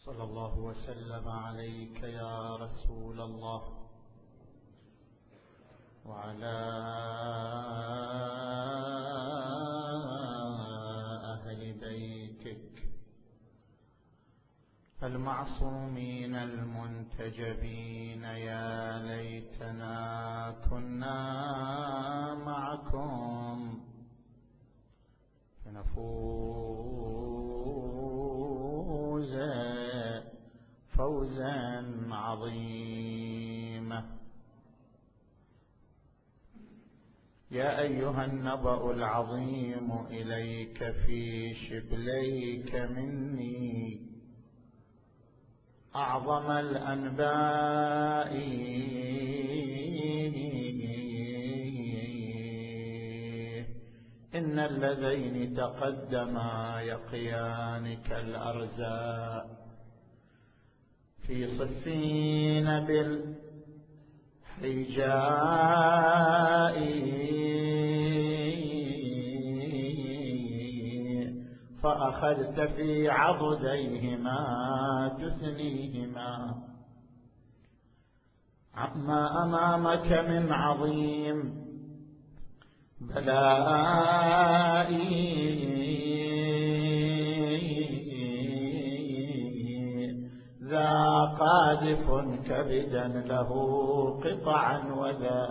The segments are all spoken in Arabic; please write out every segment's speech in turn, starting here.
صلى الله وسلم عليك يا رسول الله وعلى أهل بيتك المعصومين المنتجبين. يا ليتنا كنا معكم فنفوز فوزا عظيما. يا أيها النبأ العظيم إليك في شبليك مني أعظم الأنباء. إن اللذين تقدما يقيانك الأرزاء في صفين بالحجاء فأخذت في عضديهما تثنيهما عما أمامك من عظيم بلائي. ذا قاذف كبدا له قطعا وذا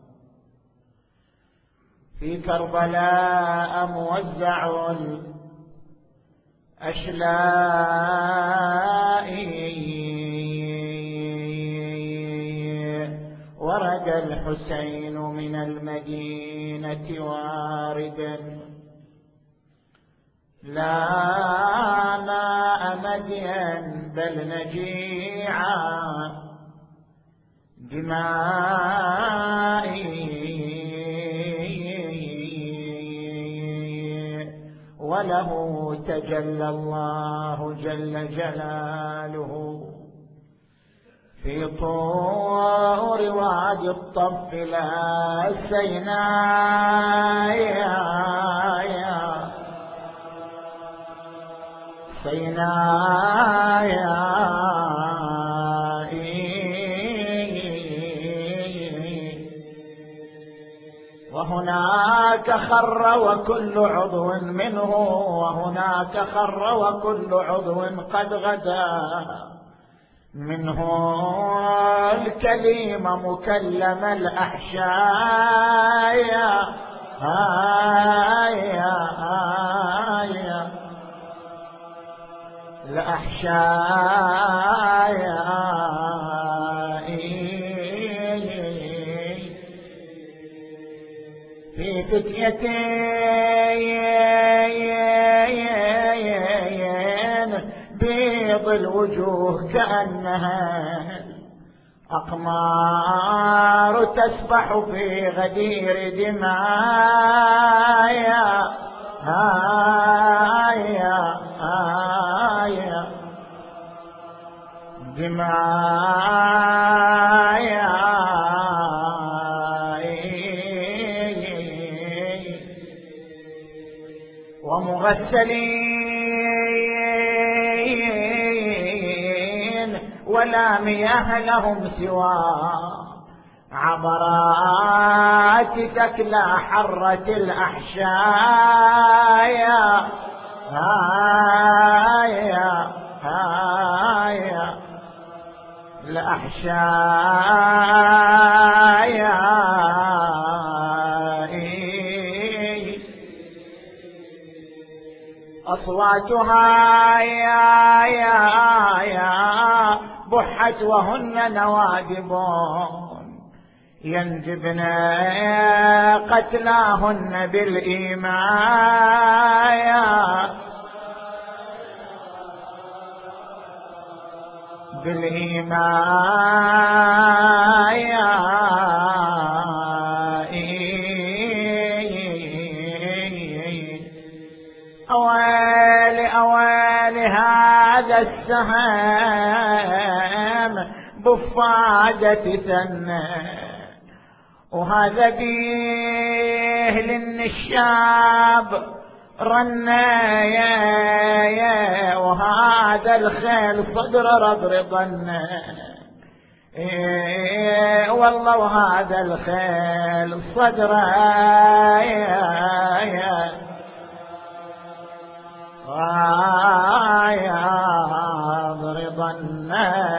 في كربلاء موزع الأشلاء. ورد الحسين من المدينة واردا لا ماء مدين بل نجيعا دمائي. وله تجلى الله جل جلاله في طور وادي الطف لا سيناء وهناك خر وكل عضو منه وهناك خر وكل عضو قد غدا منه الكليم مكلم الأحشاء. في فتيتين بيض الوجوه كأنها أقمار تسبح في غدير دماء. ومغسلين ولا مياه لهم سوى عبرات تكلى حرة الأحشاء. أصواتها يا بحت وهن نوادب ينجبن قتلاهن بالإيماء أويل هذا السهم بفادة ثنى وهذا بيه للنشاب رنايا وهذا وهذا الخيل صدر رضرضن، والله وهذا الخيل صدر رضرضن،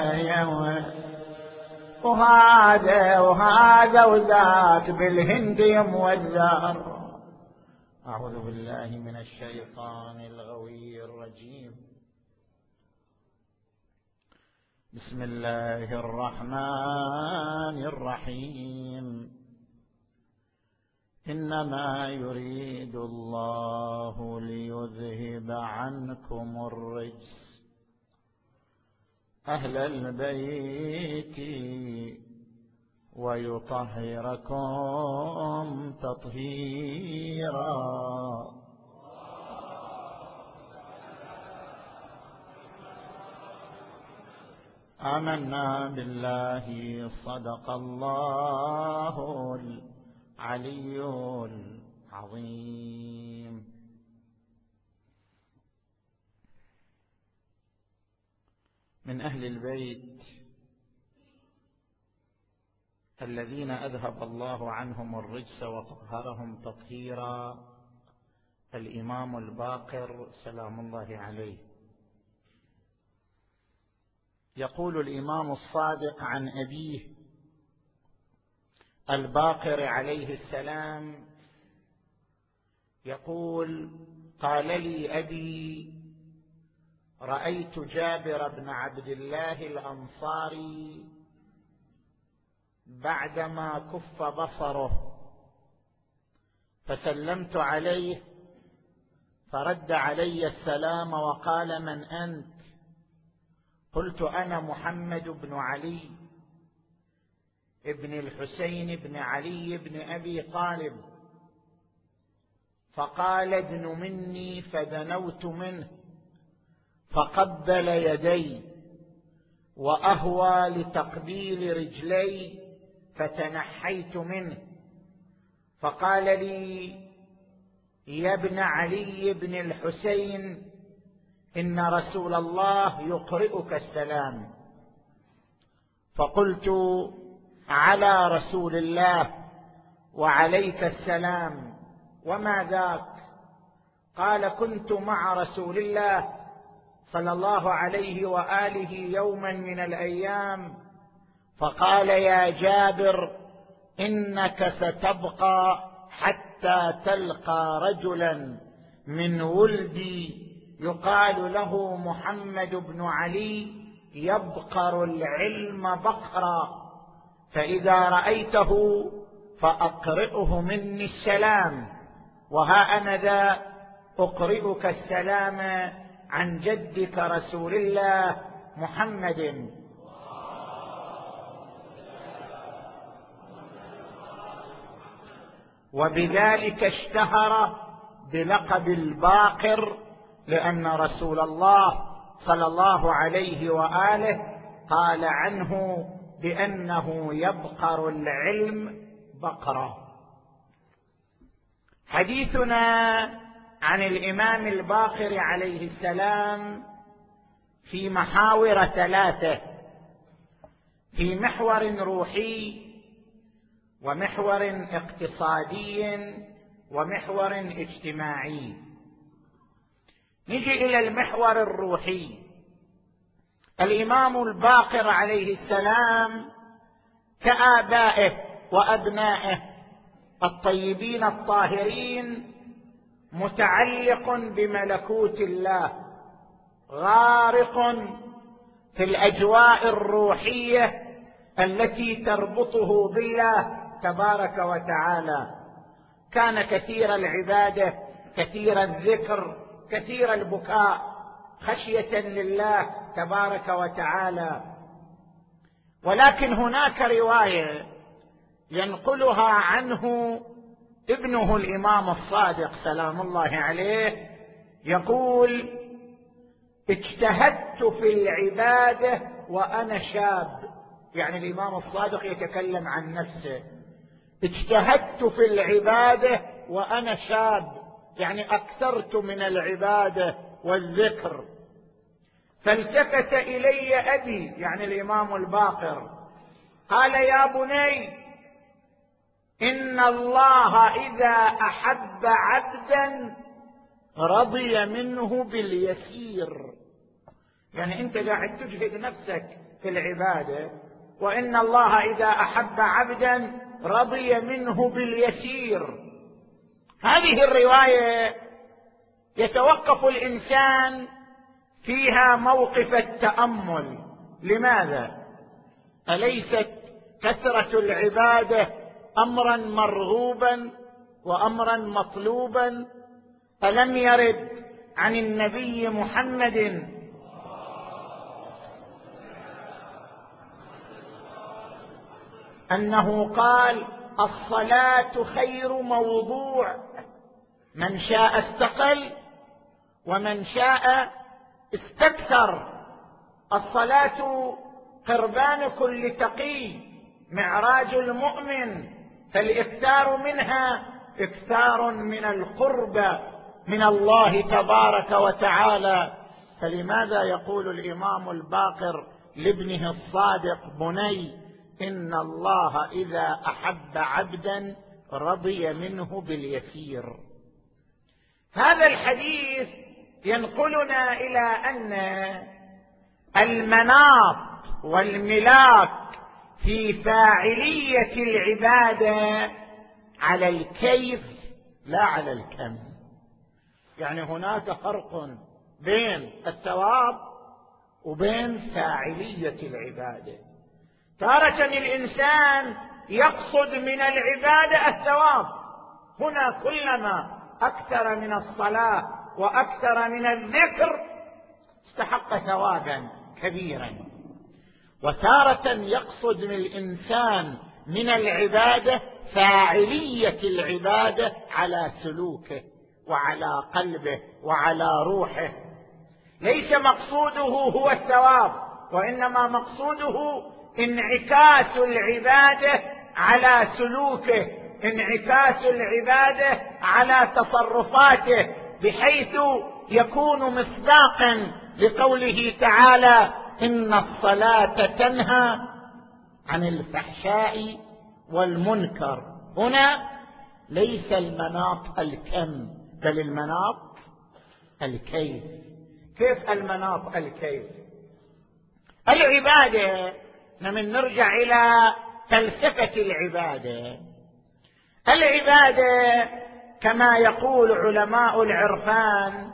وهذا وذاك بالهند يموذر. أعوذ بالله من الشيطان الغوي الرجيم. بسم الله الرحمن الرحيم. إنما يريد الله ليذهب عنكم الرجس أهل البيت ويطهركم تطهيرا. آمنا بالله صدق الله العلي العظيم. من أهل البيت الذين أذهب الله عنهم الرجس وطهرهم تطهيرا الإمام الباقر سلام الله عليه. يقول الإمام الصادق عن أبيه الباقر عليه السلام، يقول: قال لي أبي: رأيت جابر بن عبد الله الأنصاري بعدما كف بصره فسلمت عليه فرد علي السلام وقال: من أنت؟ قلت: أنا محمد بن علي ابن الحسين بن علي بن أبي طالب. فقال: ادن مني. فدنوت منه فقبل يدي وأهوى لتقبيل رجلي فتنحيت منه، فقال لي: يا ابن علي بن الحسين، إن رسول الله يقرئك السلام. فقلت: على رسول الله وعليك السلام، وما ذاك؟ قال: كنت مع رسول الله صلى الله عليه وآله يوما من الأيام فقال: يا جابر، إنك ستبقى حتى تلقى رجلا من ولدي يقال له محمد بن علي يبقر العلم بقرا، فإذا رأيته فأقرئه مني السلام، وها أنا ذا أقرئك السلام عن جدك رسول الله محمد. وبذلك اشتهر بلقب الباقر، لأن رسول الله صلى الله عليه وآله قال عنه بأنه يبقر العلم بقرة. حديثنا عن الإمام الباقر عليه السلام في محاور ثلاثة: في محور روحي، ومحور اقتصادي، ومحور اجتماعي. نجي إلى المحور الروحي. الإمام الباقر عليه السلام كآبائه وأبنائه الطيبين الطاهرين متعلق بملكوت الله، غارق في الأجواء الروحية التي تربطه بالله تبارك وتعالى. كان كثير العبادة، كثير الذكر، كثير البكاء خشية لله تبارك وتعالى. ولكن هناك رواية ينقلها عنه ابنه الإمام الصادق سلام الله عليه، يقول: اجتهدت في العبادة وأنا شاب. يعني الإمام الصادق يتكلم عن نفسه: اجتهدت في العبادة وأنا شاب، يعني أكثرت من العبادة والذكر. فالتفت إلي أبي يعني الإمام الباقر قال: يا بني، إن الله إذا أحب عبدا رضي منه باليسير. يعني أنت قاعد تجهد نفسك في العبادة، وإن الله إذا أحب عبدا رضي منه باليسير. هذه الرواية يتوقف الإنسان فيها موقف التأمل. لماذا؟ أليست كثرة العبادة أمرا مرغوبا وأمرا مطلوبا؟ ألم يرد عن النبي محمد أنه قال: الصلاة خير موضوع، من شاء استقل ومن شاء استكثر. الصلاة قربان كل تقي، معراج المؤمن، فالإكثار منها إكثار من القرب من الله تبارك وتعالى. فلماذا يقول الإمام الباقر لابنه الصادق: بني، إن الله إذا أحب عبدا رضي منه باليسير؟ هذا الحديث ينقلنا إلى أن المناط والملاك في فاعلية العبادة على الكيف لا على الكم. يعني هناك فرق بين الثواب وبين فاعلية العبادة. تارة الإنسان يقصد من العبادة الثواب، هنا كلما أكثر من الصلاة وأكثر من الذكر استحق ثوابا كبيرا. وتارة يقصد من الإنسان من العبادة فاعلية العبادة على سلوكه وعلى قلبه وعلى روحه. ليس مقصوده هو الثواب، وإنما مقصوده انعكاس العبادة على سلوكه، انعكاس العبادة على تصرفاته، بحيث يكون مصداقا لقوله تعالى: إن الصلاة تنهى عن الفحشاء والمنكر. هنا ليس المناط الكم، بل المناط الكيف. كيف المناط الكيف؟ العبادة، من نرجع إلى فلسفة العبادة. العبادة كما يقول علماء العرفان: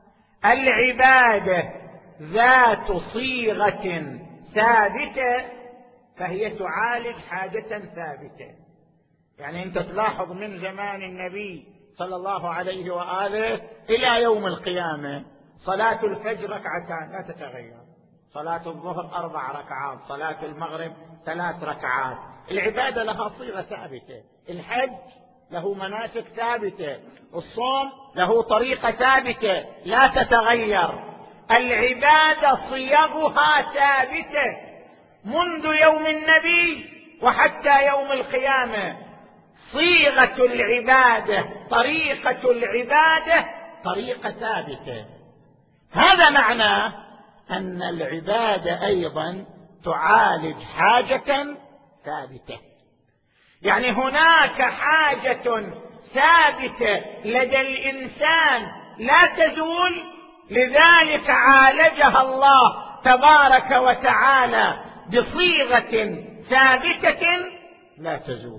العبادة ذات صيغة ثابتة فهي تعالج حاجة ثابتة. يعني أنت تلاحظ من زمان النبي صلى الله عليه وآله إلى يوم القيامة صلاة الفجر ركعتان لا تتغير، صلاة الظهر 4 ركعات، صلاة المغرب 3 ركعات. العبادة لها صيغة ثابتة، الحج له مناسك ثابتة، الصوم له طريقة ثابتة لا تتغير. العبادة صيغها ثابتة منذ يوم النبي وحتى يوم القيامة. صيغة العبادة، طريقة العبادة طريقة ثابتة. هذا معناه أن العبادة أيضا تعالج حاجة ثابتة. يعني هناك حاجة ثابتة لدى الإنسان لا تزول، لذلك عالجها الله تبارك وتعالى بصيغة ثابتة لا تزول.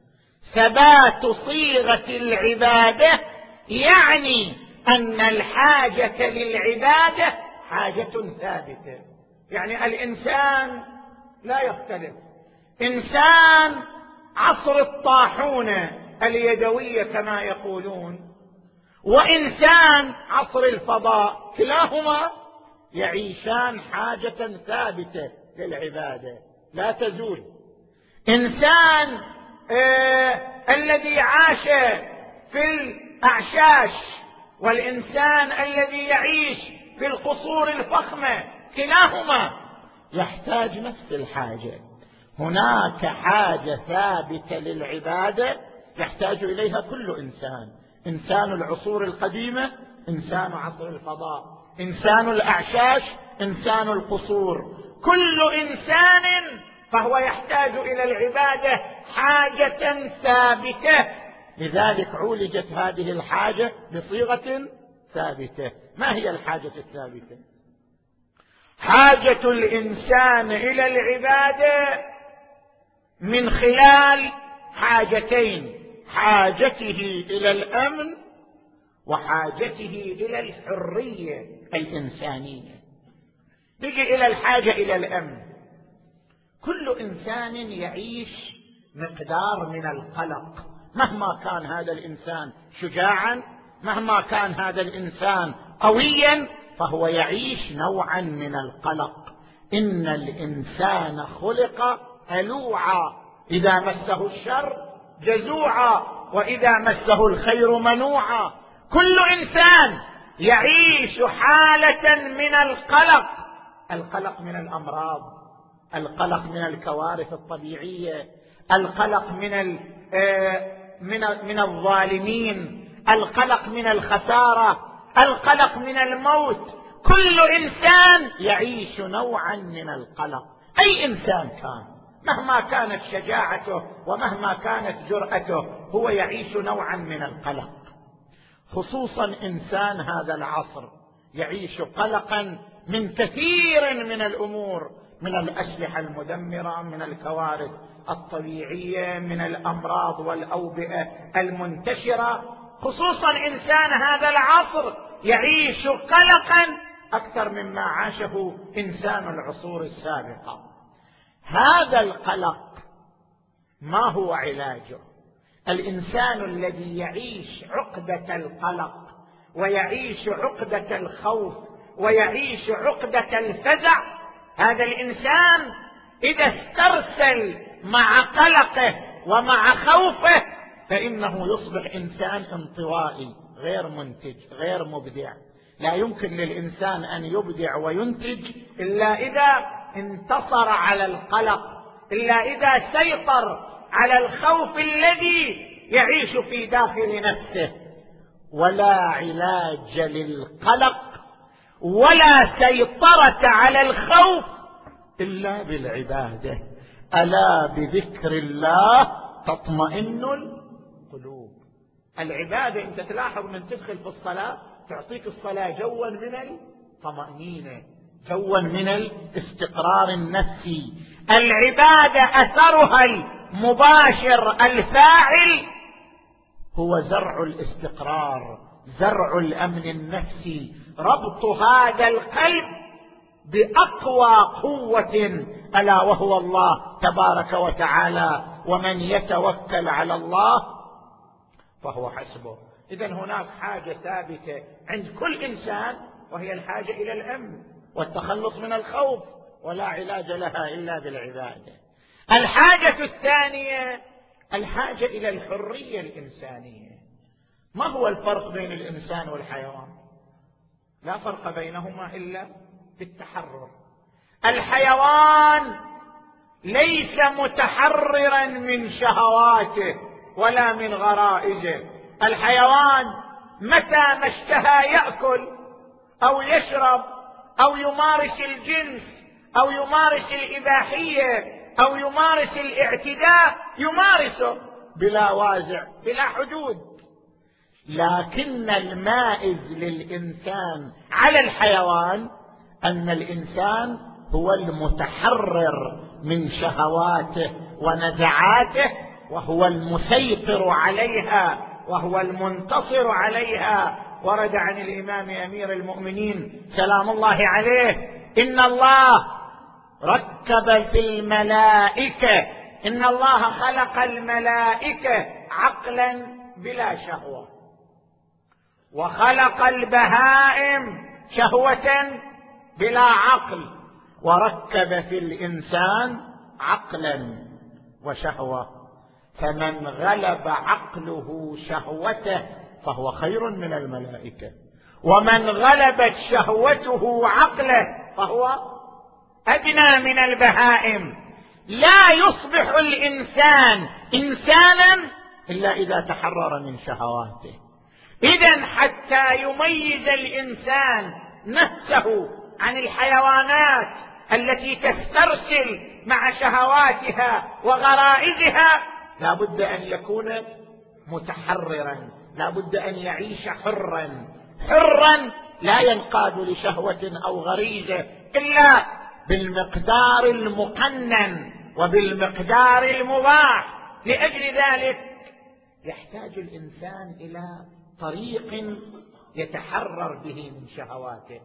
ثبات صيغة العبادة يعني أن الحاجة للعبادة حاجة ثابتة. يعني الإنسان لا يختلف، إنسان عصر الطاحونة اليدوية كما يقولون وإنسان عصر الفضاء، كلاهما يعيشان حاجة ثابتة للعبادة لا تزول. إنسان الذي عاش في الأعشاش والإنسان الذي يعيش في القصور الفخمة كلاهما يحتاج نفس الحاجة. هناك حاجة ثابتة للعبادة يحتاج إليها كل إنسان، إنسان العصور القديمة، إنسان عصر الفضاء، إنسان الأعشاش، إنسان القصور. كل إنسان فهو يحتاج إلى العبادة حاجة ثابتة، لذلك عولجت هذه الحاجة بصيغة ثابتة. ما هي الحاجة الثابتة؟ حاجة الإنسان إلى العبادة من خلال حاجتين: حاجته إلى الأمن وحاجته إلى الحرية الإنسانية. نجي إلى الحاجة إلى الأمن. كل إنسان يعيش مقدار من القلق، مهما كان هذا الإنسان شجاعا، مهما كان هذا الإنسان قويا، فهو يعيش نوعا من القلق. إن الإنسان خلق هلوعا، إذا مسه الشر جزوعا، وإذا مسه الخير منوعا. كل إنسان يعيش حالة من القلق، القلق من الأمراض، القلق من الكوارث الطبيعية، القلق من الظالمين، القلق من الخسارة، القلق من الموت. كل إنسان يعيش نوعا من القلق، أي إنسان كان، مهما كانت شجاعته ومهما كانت جرأته، هو يعيش نوعا من القلق. خصوصا إنسان هذا العصر يعيش قلقا من كثير من الأمور، من الأسلحة المدمرة، من الكوارث الطبيعية، من الأمراض والأوبئة المنتشرة. خصوصا إنسان هذا العصر يعيش قلقا أكثر مما عاشه إنسان العصور السابقة. هذا القلق ما هو علاجه؟ الإنسان الذي يعيش عقدة القلق ويعيش عقدة الخوف ويعيش عقدة الفزع، هذا الإنسان إذا استرسل مع قلقه ومع خوفه فإنه يصبح إنسان انطوائي، غير منتج، غير مبدع. لا يمكن للإنسان أن يبدع وينتج إلا إذا انتصر على القلق، إلا إذا سيطر على الخوف الذي يعيش في داخل نفسه. ولا علاج للقلق ولا سيطرة على الخوف إلا بالعبادة. ألا بذكر الله تطمئن القلوب. العبادة أنت تلاحظ من تدخل في الصلاة تعطيك الصلاة جوا من الطمأنينة، جوا من الاستقرار النفسي. العبادة أثرها المباشر الفاعل هو زرع الاستقرار، زرع الأمن النفسي، ربط هذا القلب بأقوى قوة ألا وهو الله تبارك وتعالى. ومن يتوكل على الله فهو حسبه. إذن هناك حاجة ثابتة عند كل إنسان، وهي الحاجة إلى الأمن والتخلص من الخوف، ولا علاج لها إلا بالعبادة. الحاجة الثانية الحاجة إلى الحرية الإنسانية. ما هو الفرق بين الإنسان والحيوان؟ لا فرق بينهما إلا بالتحرر. الحيوان ليس متحررا من شهواته ولا من غرائزه. الحيوان متى ما اشتهى يأكل أو يشرب أو يمارس الجنس أو يمارس الإباحية أو يمارس الاعتداء يمارسه بلا وازع بلا حدود. لكن المائز للإنسان على الحيوان أن الإنسان هو المتحرر من شهواته ونزعاته، وهو المسيطر عليها وهو المنتصر عليها. ورد عن الإمام أمير المؤمنين سلام الله عليه: إن الله ركب في الملائكة، إن الله خلق الملائكة عقلا بلا شهوة، وخلق البهائم شهوة بلا عقل، وركب في الإنسان عقلا وشهوة. فمن غلب عقله شهوته فهو خير من الملائكة، ومن غلبت شهوته عقله فهو أدنى من البهائم. لا يصبح الإنسان إنسانا إلا إذا تحرر من شهواته. إذن حتى يميز الإنسان نفسه عن الحيوانات التي تسترسل مع شهواتها وغرائزها لا بد أن يكون متحررا، لا بد أن يعيش حرا لا ينقاد لشهوة أو غريزة إلا بالمقدار المقنن وبالمقدار المباح. لأجل ذلك يحتاج الإنسان إلى طريق يتحرر به من شهواته.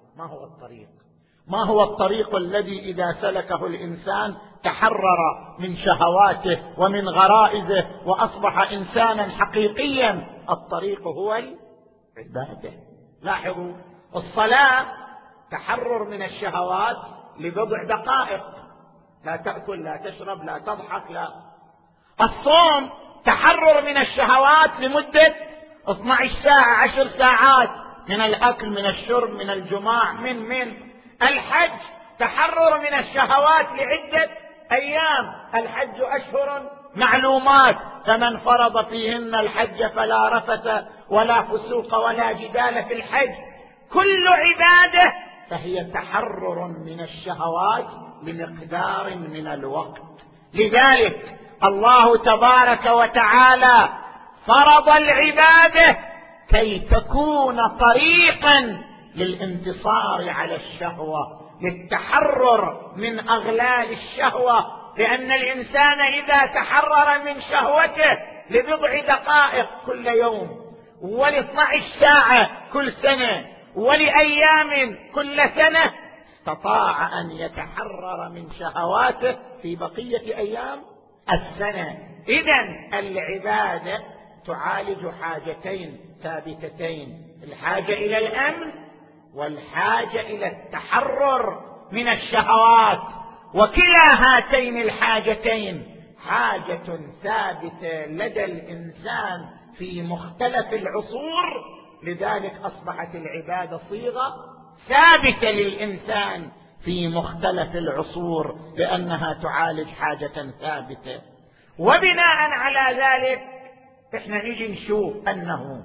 ما هو الطريق الذي إذا سلكه الإنسان تحرر من شهواته ومن غرائزه وأصبح إنسانا حقيقيا؟ الطريق هو العبادة. لاحظوا، الصلاة تحرر من الشهوات لبضع دقائق، لا تأكل لا تشرب لا تضحك لا. الصوم تحرر من الشهوات لمدة 12 ساعة 10 ساعات، من الأكل من الشرب من الجماع من الحج تحرر من الشهوات لعدة أيام. الحج أشهر معلومات، فمن فرض فيهن الحج فلا رفث ولا فسوق ولا جدال في الحج. كل عبادة فهي تحرر من الشهوات لمقدار من الوقت. لذلك الله تبارك وتعالى فرض العبادة كي تكون طريقا للانتصار على الشهوة، للتحرر من أغلال الشهوة. لأن الإنسان إذا تحرر من شهوته لبضع دقائق كل يوم ول12 ساعة كل سنة ولأيام كل سنة استطاع أن يتحرر من شهواته في بقية أيام السنة. إذن العبادة تعالج حاجتين ثابتتين: الحاجة إلى الأمن والحاجة إلى التحرر من الشهوات. وكلا هاتين الحاجتين حاجة ثابتة لدى الإنسان في مختلف العصور. لذلك أصبحت العبادة صيغة ثابتة للإنسان في مختلف العصور، لأنها تعالج حاجة ثابتة. وبناء على ذلك احنا نيجي نشوف أنه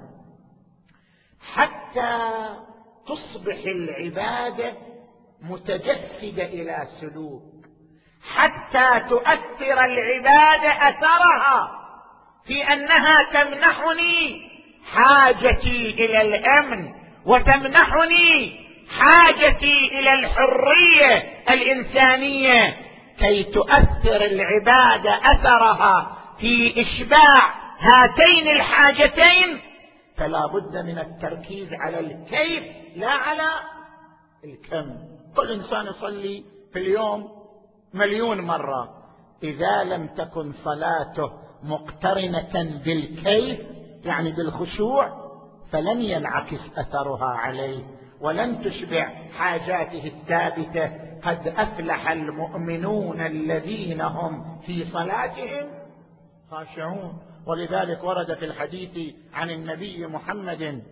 حتى تصبح العبادة متجسدة إلى سلوك، حتى تؤثر العبادة أثرها في أنها تمنحني حاجتي إلى الأمن وتمنحني حاجتي إلى الحرية الإنسانية. كي تؤثر العبادة أثرها في إشباع هاتين الحاجتين فلا بد من التركيز على الكيف لا على الكم. كل إنسان يصلي في اليوم 1,000,000 مرة، إذا لم تكن صلاته مقترنة بالكيف يعني بالخشوع فلن ينعكس أثرها عليه ولن تشبع حاجاته الثابتة. قد أفلح المؤمنون الذين هم في صلاتهم خاشعون. ولذلك ورد في الحديث عن النبي محمد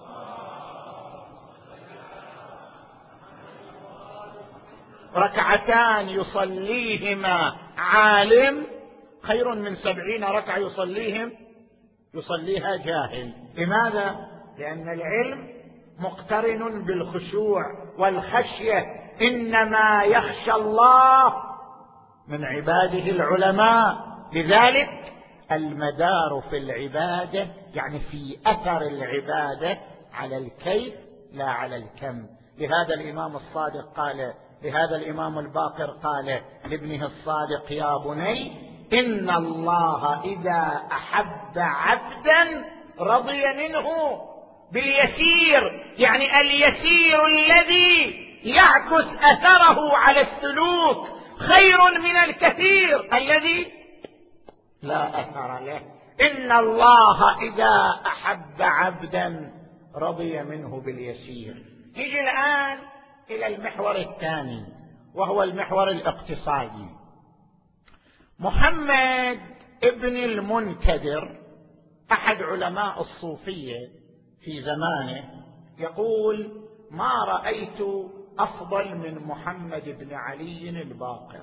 ركعتان يصليهما عالم خير من 70 ركعة يصليها جاهل. لماذا؟ لأن العلم مقترن بالخشوع والخشية. إنما يخشى الله من عباده العلماء. لذلك المدار في العبادة يعني في أثر العبادة على الكيف لا على الكم. لهذا الإمام الصادق قال، لهذا الإمام الباقر قال لابنه الصادق: يا بني إن الله إذا أحب عبدا رضي منه باليسير، يعني اليسير الذي يعكس أثره على السلوك خير من الكثير الذي لا أثر له. إن الله إذا أحب عبدا رضي منه باليسير. نيجي الآن إلى المحور الثاني وهو المحور الاقتصادي. محمد ابن المنكدر أحد علماء الصوفية في زمانه يقول: ما رأيت أفضل من محمد بن علي الباقر،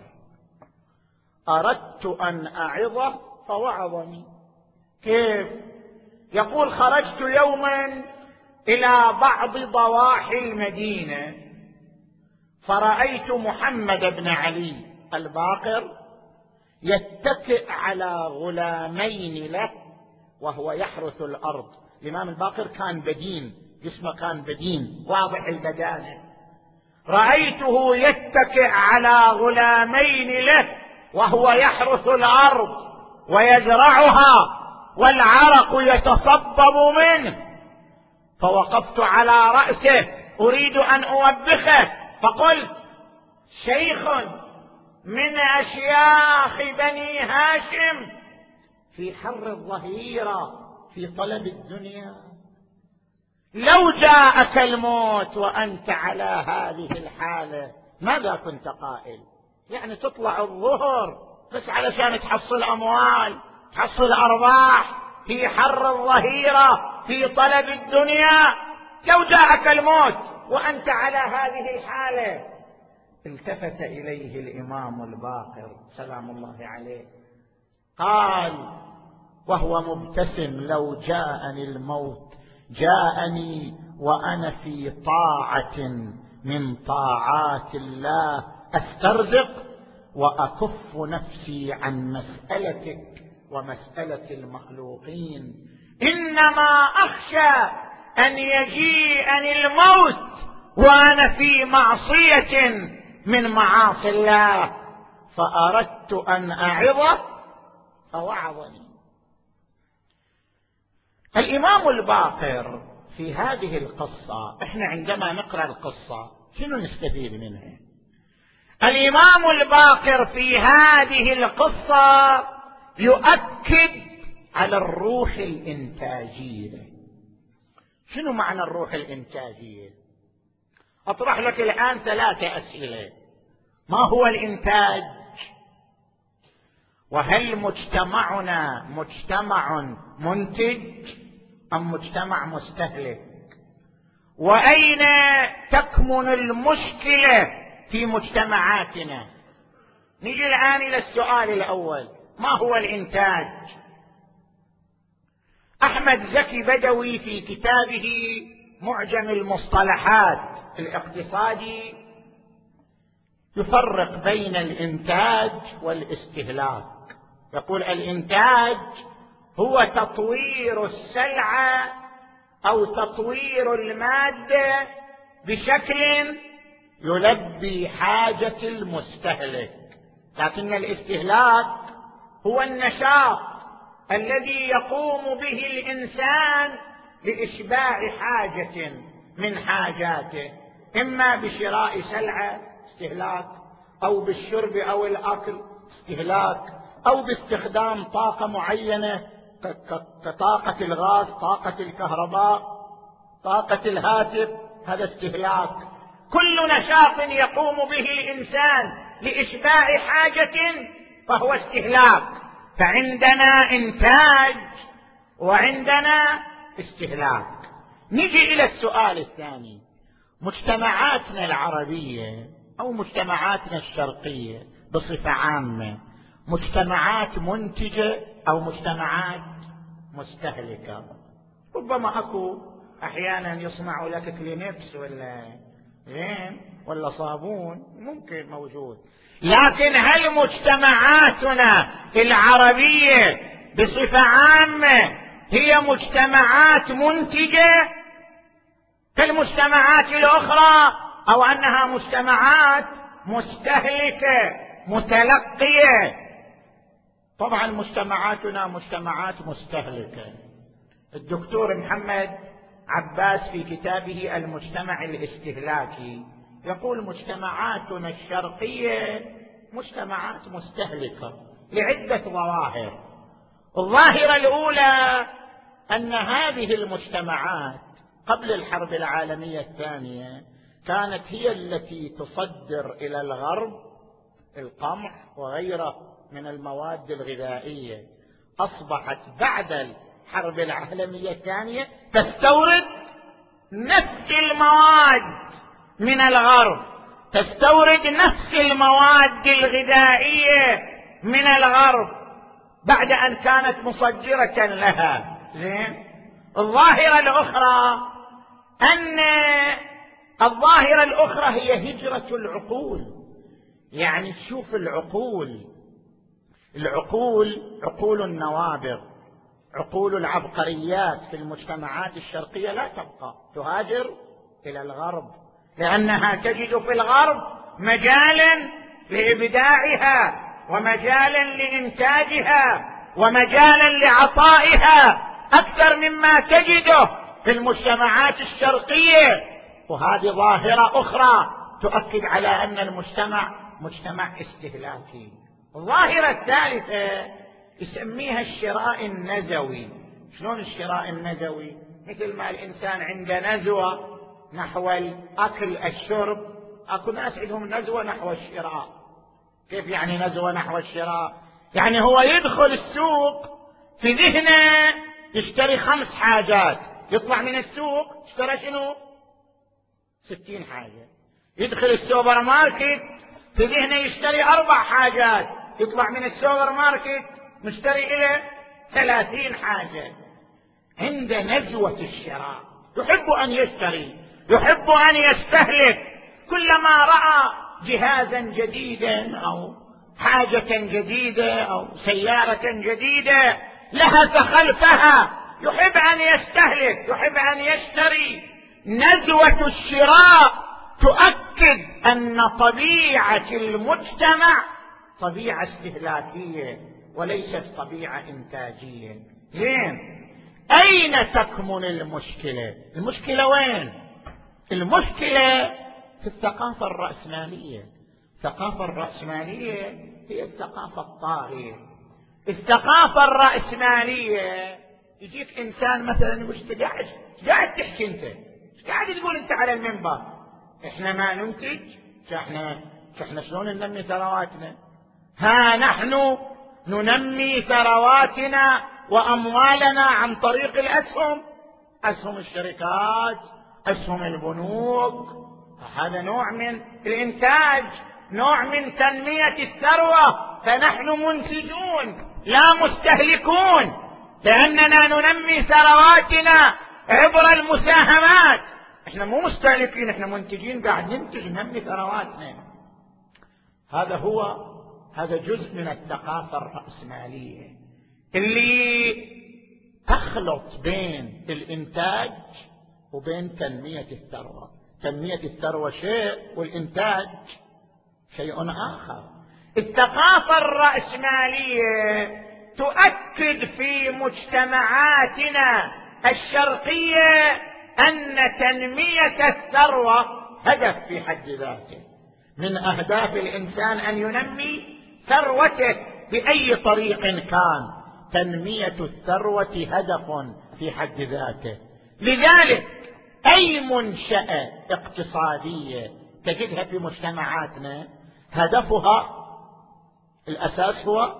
أردت أن أعظه فوعظني. كيف؟ يقول: خرجت يوما إلى بعض ضواحي المدينة فرأيت محمد بن علي الباقر يتكئ على غلامين له وهو يحرث الأرض. الإمام الباقر كان بدين، جسمه كان بدين واضح البدانة. رأيته يتكئ على غلامين له وهو يحرث الأرض ويزرعها والعرق يتصبب منه، فوقفت على رأسه أريد أن أوبخه، فقلت: شيخ من أشياخ بني هاشم في حر الظهيرة في طلب الدنيا، لو جاءك الموت وأنت على هذه الحالة ماذا كنت قائل؟ يعني تطلع الظهر بس علشان تحصل أموال، تحصل أرباح في حر الظهيرة في طلب الدنيا، لو جاءك الموت وأنت على هذه الحالة. التفت إليه الإمام الباقر سلام الله عليه قال وهو مبتسم: لو جاءني الموت جاءني وأنا في طاعة من طاعات الله أسترزق وأكف نفسي عن مسألتك ومسألة المخلوقين، إنما أخشى أن يجيئني الموت وأنا في معصية من معاصي الله، فأردت أن أعظه فوعظني. الإمام الباقر في هذه القصة، إحنا عندما نقرأ القصة شنو نستفيد منها؟ الإمام الباقر في هذه القصة يؤكد على الروح الإنتاجية. شنو معنى الروح الإنتاجية؟ أطرح لك الآن 3 أسئلة. ما هو الإنتاج؟ وهل مجتمعنا مجتمع منتج أم مجتمع مستهلك؟ وأين تكمن المشكلة في مجتمعاتنا؟ نجي الآن إلى السؤال الأول: ما هو الإنتاج؟ أحمد زكي بدوي في كتابه معجم المصطلحات الاقتصادي يفرق بين الإنتاج والاستهلاك. يقول الإنتاج هو تطوير السلعة أو تطوير المادة بشكل يلبي حاجة المستهلك، لكن الاستهلاك هو النشاط الذي يقوم به الإنسان لإشباع حاجة من حاجاته، إما بشراء سلعة استهلاك، أو بالشرب أو الأكل استهلاك، أو باستخدام طاقة معينة كطاقة الغاز، طاقة الكهرباء، طاقة الهاتف، هذا استهلاك. كل نشاط يقوم به الإنسان لإشباع حاجة فهو استهلاك. فعندنا إنتاج وعندنا استهلاك. نجي إلى السؤال الثاني: مجتمعاتنا العربية أو مجتمعاتنا الشرقية بصفة عامة مجتمعات منتجة أو مجتمعات مستهلكة؟ ربما أكو أحيانا يصنع لك كلينكس ولا صابون، ممكن موجود، لكن هل مجتمعاتنا العربية بصفة عامة هي مجتمعات منتجة كالمجتمعات الأخرى، أو أنها مجتمعات مستهلكة متلقية؟ طبعا مجتمعاتنا مجتمعات مستهلكة. الدكتور محمد عباس في كتابه المجتمع الاستهلاكي يقول مجتمعاتنا الشرقية مجتمعات مستهلكة لعدة ظواهر. الظاهرة الأولى أن هذه المجتمعات قبل الحرب العالمية الثانية كانت هي التي تصدر إلى الغرب القمح وغيره من المواد الغذائية، أصبحت بعد الحرب العالمية الثانية تستورد نفس المواد من الغرب، تستورد نفس المواد الغذائية من الغرب بعد أن كانت مصدرة لها. زين. الظاهرة الأخرى أن الظاهرة الأخرى هي هجرة العقول. يعني تشوف العقول عقول النوابغ، عقول العبقريات في المجتمعات الشرقية لا تبقى، تهاجر إلى الغرب، لأنها تجد في الغرب مجالا لإبداعها ومجالا لإنتاجها ومجالا لعطائها أكثر مما تجده في المجتمعات الشرقية. وهذه ظاهرة أخرى تؤكد على أن المجتمع مجتمع استهلاكي. الظاهرة الثالثة يسميها الشراء النزوي. شلون الشراء النزوي؟ مثل ما الإنسان عنده نزوة نحو الأكل الشرب، أكو ناس عندهم نزوة نحو الشراء. كيف يعني نزوة نحو الشراء؟ يعني هو يدخل السوق في ذهنه يشتري 5 حاجات، يطلع من السوق اشترى شنو؟ 60 حاجة. يدخل السوبر ماركت في ذهنه يشتري 4 حاجات، يطلع من السوبر ماركت مشتري إلى 30 حاجة. عنده نزوة الشراء، يحب أن يشتري، يحب أن يستهلك. كلما رأى جهازا جديدا أو حاجة جديدة أو سيارة جديدة لهث خلفها، يحب أن يستهلك، يحب أن يشتري. نزوة الشراء تؤكد أن طبيعة المجتمع طبيعة استهلاكية وليست طبيعة إنتاجية. زين، أين تكمن المشكلة؟ المشكلة وين؟ المشكلة في الثقافة الرأسمالية. الثقافة الرأسمالية هي الثقافة الطاغية. الثقافة الرأسمالية يجيك إنسان مثلا وش قاعد تحكي أنت؟ قاعد تقول أنت على المنبر إحنا ما ننتج؟ إحنا شلون ننمي ثرواتنا؟ ها نحن ننمي ثرواتنا وأموالنا عن طريق الأسهم، أسهم الشركات، أسهم البنوك. هذا نوع من الإنتاج، نوع من تنمية الثروة. فنحن منتجون لا مستهلكون، لأننا ننمي ثرواتنا عبر المساهمات. احنا مو مستهلكين، احنا منتجين، قاعد ننتج ننمي ثرواتنا. هذا جزء من الثقافة الرأسمالية اللي تخلط بين الإنتاج وبين تنمية الثروة. تنمية الثروة شيء والإنتاج شيء آخر. الثقافة الرأسمالية تؤكد في مجتمعاتنا الشرقية أن تنمية الثروة هدف في حد ذاته. من أهداف الإنسان أن ينمي ثروته بأي طريق كان. تنمية الثروة هدف في حد ذاته. لذلك أي منشأة اقتصادية تجدها في مجتمعاتنا هدفها الأساس هو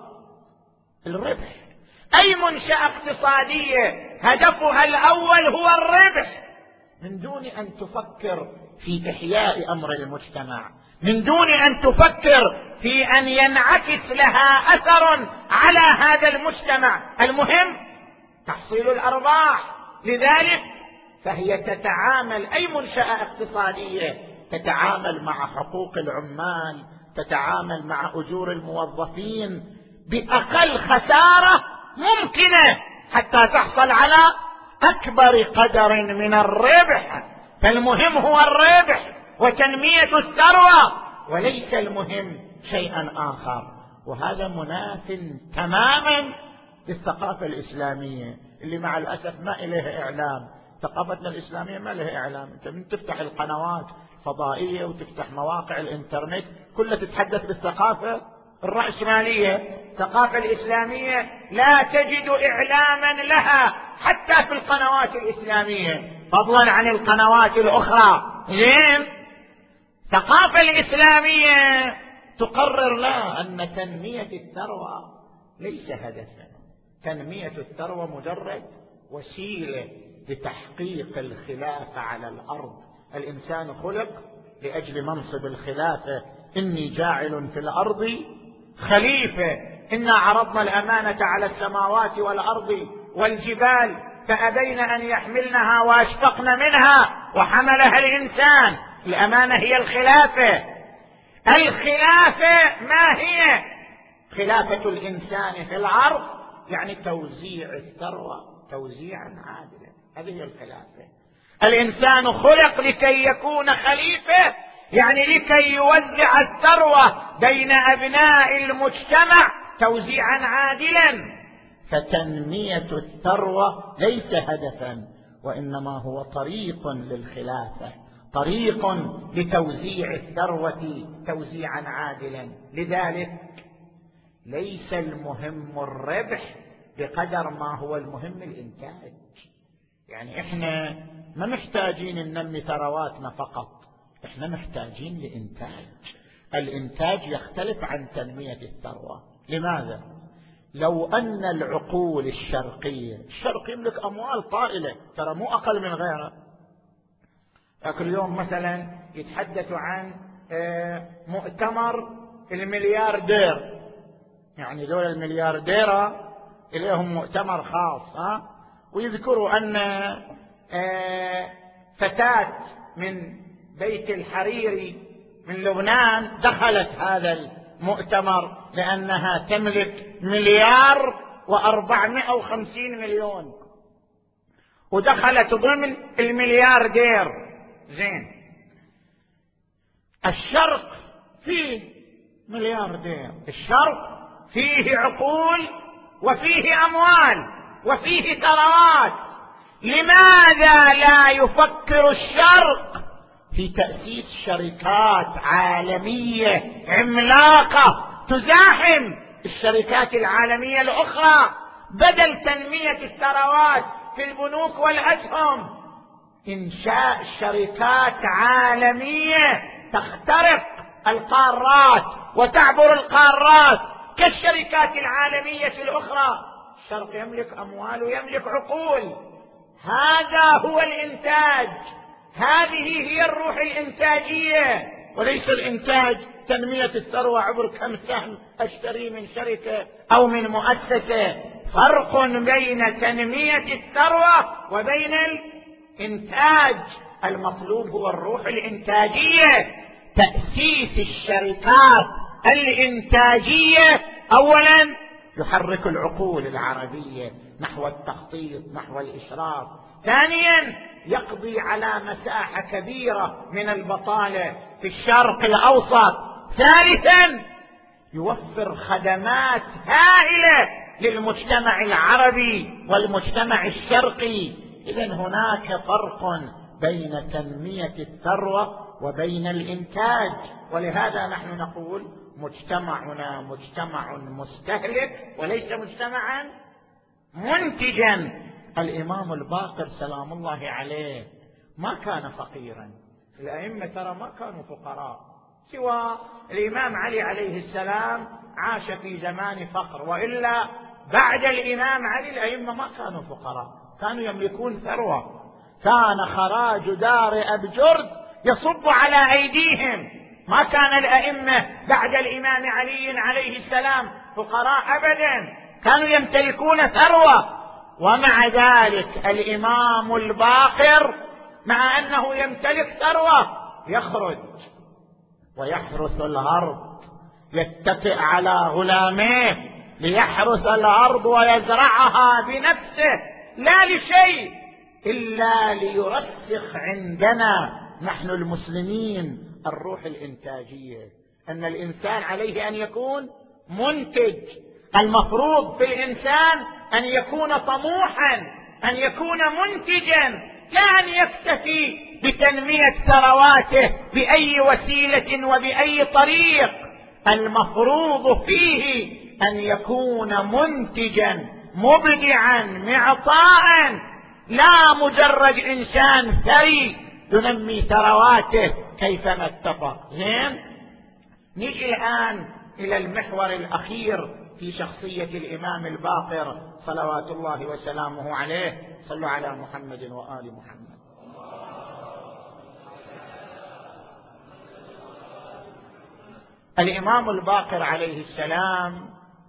الربح. أي منشأة اقتصادية هدفها الأول هو الربح، من دون أن تفكر في إحياء أمر المجتمع، من دون أن تفكر في أن ينعكس لها أثر على هذا المجتمع. المهم تحصيل الأرباح. لذلك فهي تتعامل، أي منشأة اقتصادية تتعامل مع حقوق العمال، تتعامل مع أجور الموظفين بأقل خسارة ممكنة حتى تحصل على أكبر قدر من الربح. فالمهم هو الربح وتنمية الثروة، وليس المهم شيئا آخر. وهذا مناف تماما للثقافة الإسلامية اللي مع الأسف ما إليها إعلام. ثقافتنا الإسلامية ما لها إعلام. أنت من تفتح القنوات الفضائية وتفتح مواقع الإنترنت كلها تتحدث بالثقافة الرأسمالية. الثقافة الإسلامية لا تجد إعلاما لها حتى في القنوات الإسلامية، فضلا عن القنوات الأخرى. زين، الثقافة الإسلامية تقرر لا أن تنمية الثروة ليس هدفا. تنمية الثروة مجرد وسيلة لتحقيق الخلافة على الأرض. الإنسان خلق لأجل منصب الخلافة. إني جاعل في الأرض خليفة. إنا عرضنا الأمانة على السماوات والأرض والجبال فأبين أن يحملنها وأشفقن منها وحملها الإنسان الأمانة هي الخلافة. الخلافة ما هي؟ خلافة الإنسان في الأرض يعني توزيع الثروة توزيعا عادلا، هذه هي الخلافة. الإنسان خلق لكي يكون خليفة، يعني لكي يوزع الثروة بين أبناء المجتمع توزيعا عادلا. فتنمية الثروة ليس هدفا، وإنما هو طريق للخلافة، طريق لتوزيع الثروة توزيعا عادلا. لذلك ليس المهم الربح بقدر ما هو المهم الإنتاج. يعني إحنا ما محتاجين ننمي ثرواتنا فقط، إحنا محتاجين لإنتاج. الإنتاج يختلف عن تنمية الثروة. لماذا؟ لو أن العقول الشرقية، الشرق يملك أموال طائلة ترى مو أقل من غيره. كل يوم مثلا يتحدثوا عن مؤتمر الملياردير، يعني دول المليارديرة إليهم مؤتمر خاص، ويذكروا أن فتاة من بيت الحريري من لبنان دخلت هذا المؤتمر لأنها تملك 1,450,000,000 ودخلت ضمن الملياردير. زين، الشرق فيه ملياردير، الشرق فيه عقول وفيه أموال وفيه ثروات. لماذا لا يفكر الشرق في تأسيس شركات عالمية عملاقة تزاحم الشركات العالمية الأخرى، بدل تنمية الثروات في البنوك والأسهم إنشاء شركات عالمية تخترق القارات وتعبر القارات كالشركات العالمية الأخرى. الشرق يملك أموال ويملك عقول، هذا هو الإنتاج، هذه هي الروح الإنتاجية، وليس الإنتاج تنمية الثروة عبر كم سهم أشتري من شركة أو من مؤسسة. فرق بين تنمية الثروة وبين الإنتاج. المطلوب هو الروح الإنتاجية، تأسيس الشركات الإنتاجية أولا يحرك العقول العربية نحو التخطيط نحو الإشراف، ثانيا يقضي على مساحة كبيرة من البطالة في الشرق الأوسط، ثالثا يوفر خدمات هائلة للمجتمع العربي والمجتمع الشرقي. إذن هناك فرق بين تنمية الثروة وبين الإنتاج، ولهذا نحن نقول مجتمعنا مجتمع مستهلك وليس مجتمعا منتجا. الإمام الباقر سلام الله عليه ما كان فقيرا، الأئمة ترى ما كانوا فقراء، سوى الإمام علي عليه السلام عاش في زمان فقر، وإلا بعد الإمام علي الأئمة ما كانوا فقراء، كانوا يملكون ثروة. كان خراج دار أبجرد يصب على أيديهم، ما كان الأئمة بعد الإمام علي عليه السلام فقراء أبدا، كانوا يمتلكون ثروة. ومع ذلك الإمام الباقر مع أنه يمتلك ثروة يخرج ويحرث الأرض، يتكئ على غلاميه ليحرث الأرض ويزرعها بنفسه، لا لشيء إلا ليرسخ عندنا نحن المسلمين الروح الإنتاجية، أن الإنسان عليه أن يكون منتج. المفروض في الإنسان أن يكون طموحا، أن يكون منتجا، لا أن يكتفي بتنمية ثرواته بأي وسيلة وبأي طريق. المفروض فيه أن يكون منتجا مبدعا معطاء، لا مجرد إنسان ثري ينمي ثرواته كيفما اتفق. زين، نيجي الآن إلى المحور الأخير في شخصية الإمام الباقر صلوات الله وسلامه عليه. صلوا على محمد وآل محمد. الإمام الباقر عليه السلام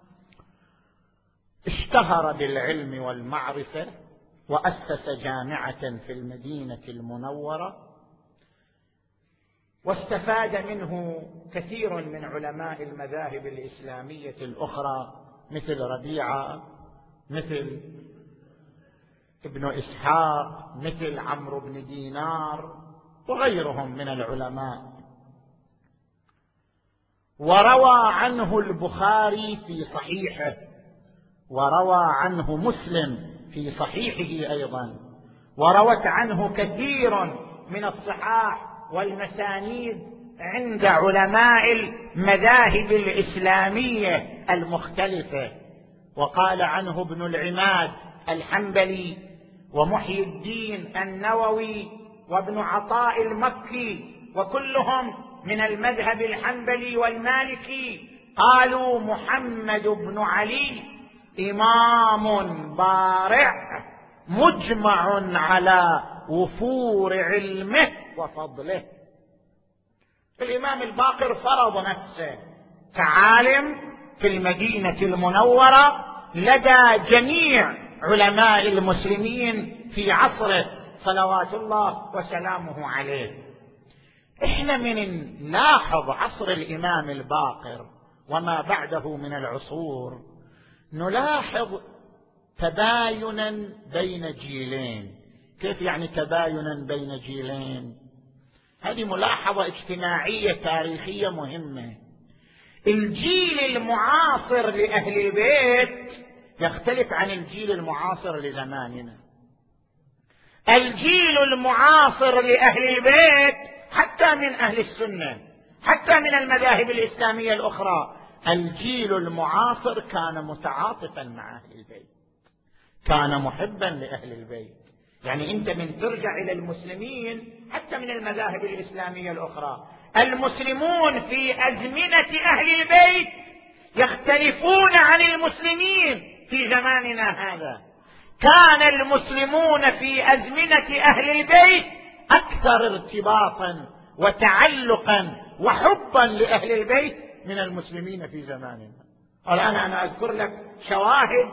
اشتهر بالعلم والمعرفة، وأسس جامعة في المدينة المنورة واستفاد منه كثير من علماء المذاهب الإسلامية الأخرى مثل ربيعة، مثل ابن إسحاق، مثل عمرو بن دينار وغيرهم من العلماء. وروى عنه البخاري في صحيحه، وروى عنه مسلم في صحيحه أيضا، وروت عنه كثير من الصحاح والمسانيد عند علماء المذاهب الإسلامية المختلفة. وقال عنه ابن العماد الحنبلي ومحي الدين النووي وابن عطاء المكي وكلهم من المذهب الحنبلي والمالكي، قالوا محمد بن علي إمام بارع مجمع على وفور علمه وفضله. الإمام الباقر فرض نفسه كعالم في المدينة المنورة لدى جميع علماء المسلمين في عصره صلوات الله وسلامه عليه. احنا من نلاحظ عصر الإمام الباقر وما بعده من العصور نلاحظ تباينا بين جيلين. كيف يعني تباينا بين جيلين؟ هذه ملاحظة اجتماعية تاريخية مهمة. الجيل المعاصر لأهل البيت يختلف عن الجيل المعاصر لزماننا. الجيل المعاصر لأهل البيت حتى من أهل السنة، حتى من المذاهب الإسلامية الأخرى، الجيل المعاصر كان متعاطفا مع أهل البيت، كان محبا لأهل البيت. يعني أنت من ترجع إلى المسلمين حتى من المذاهب الإسلامية الأخرى، المسلمون في أزمنة أهل البيت يختلفون عن المسلمين في زماننا هذا. كان المسلمون في أزمنة أهل البيت أكثر ارتباطا وتعلقا وحبا لأهل البيت من المسلمين في زماننا. الآن أنا أذكر لك شواهد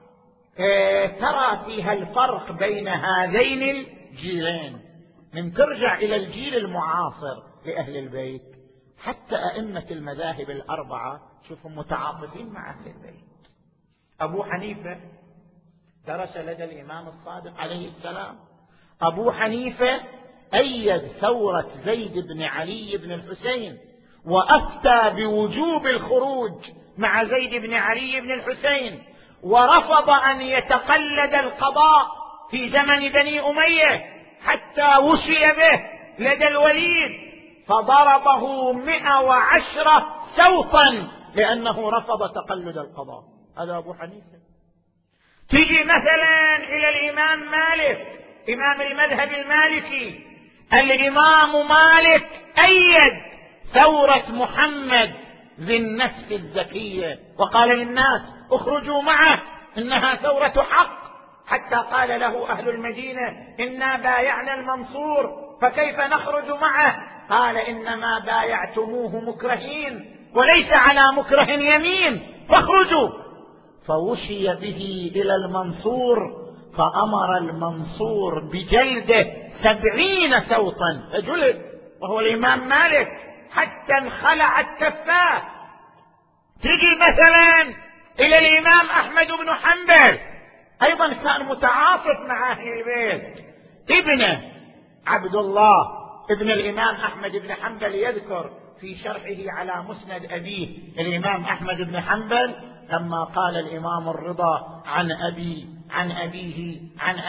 ترى فيها الفرق بين هذين الجيلين. من ترجع إلى الجيل المعاصر لأهل البيت حتى أئمة المذاهب الأربعة شوفوا متعاطفين مع أهل البيت. أبو حنيفة درس لدى الإمام الصادق عليه السلام. أبو حنيفة أيد ثورة زيد بن علي بن الحسين وأفتى بوجوب الخروج مع زيد بن علي بن الحسين، ورفض أن يتقلد القضاء في زمن بني أمية حتى وشي به لدى الوليد فضربه 110 سوطا لأنه رفض تقلد القضاء. هذا أبو حنيفة. تيجي مثلا إلى الإمام مالك إمام المذهب المالكي. الإمام مالك أيد ثورة محمد ذي النفس الزكية وقال للناس اخرجوا معه إنها ثورة حق، حتى قال له أهل المدينة إنا بايعنا المنصور فكيف نخرج معه؟ قال إنما بايعتموه مكرهين وليس على مكره يمين فاخرجوا. فوشي به إلى المنصور فأمر المنصور بجلده 70 سوطا فجلد وهو الإمام مالك حتى انخلعت كفاه. تجي مثلا إلى الإمام أحمد بن حنبل أيضا كان متعاطف مع أهل البيت. ابنه عبد الله ابن الإمام أحمد بن حنبل يذكر في شرحه على مسند أبيه الإمام أحمد بن حنبل لما قال الإمام الرضا عن أبيه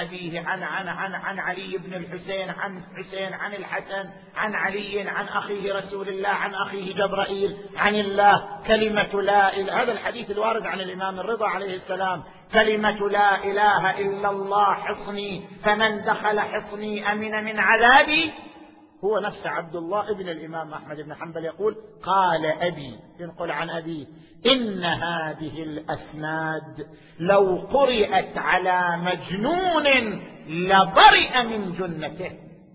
عن علي بن الحسين عن حسين عن الحسن عن علي عن أخيه رسول الله عن أخيه جبرائيل عن الله كلمة لا إله. هذا الحديث الوارد عن الإمام الرضا عليه السلام: كلمة لا إله إلا الله حصني فمن دخل حصني أمن من عذابي. هو نفس عبد الله ابن الإمام أحمد بن حنبل يقول: قال أبي، ينقل عن أبيه: إن هذه الأسناد لو قرئت على مجنون لبرئ من جنته.